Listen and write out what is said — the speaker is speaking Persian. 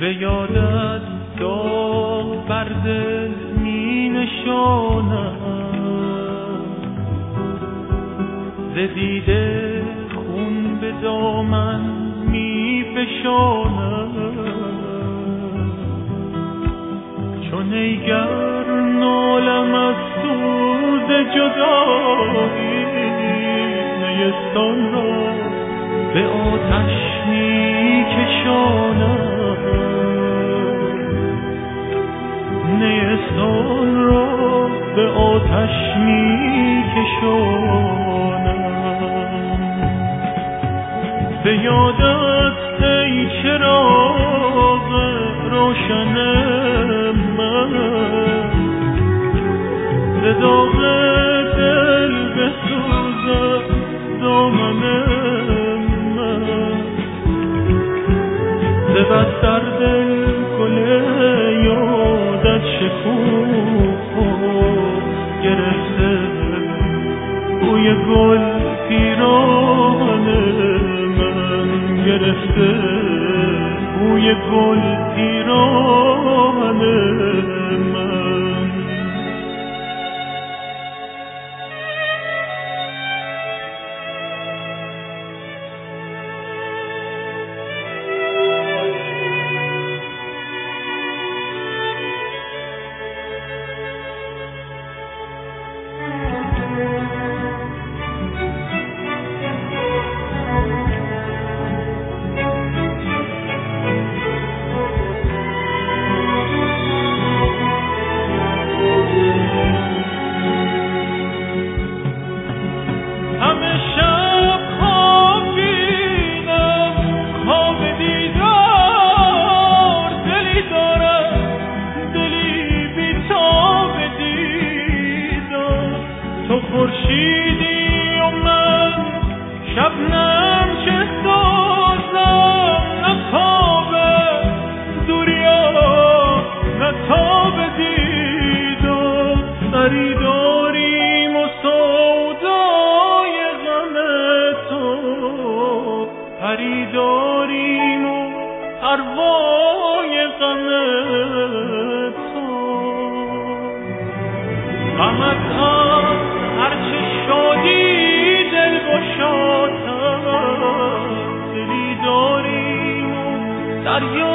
به یادت داغ بر دل می نشانم، ز دیده خون به دامن می فشانم، چون ایگر نالم از سوز جدایی، نیستان را به آتش می کشانم، نیستان را به آتش می کشانم. به یادت ای چراغ روشن من، ز داغ دل بسوزد دامن من، ز بستر دل گل یادت شکوفا گرفته، بوی گل پیراهن من گرفته، بوی گل پیراهن من. خورشیدی و من شبنم چه سازم، نه تاب دوریا نه تاب دیدار، خریداریم و سودای غم تو، خریداریم و پروای غم تو، غمت هرچه شادی دل گشادم، دلی داریم و دریا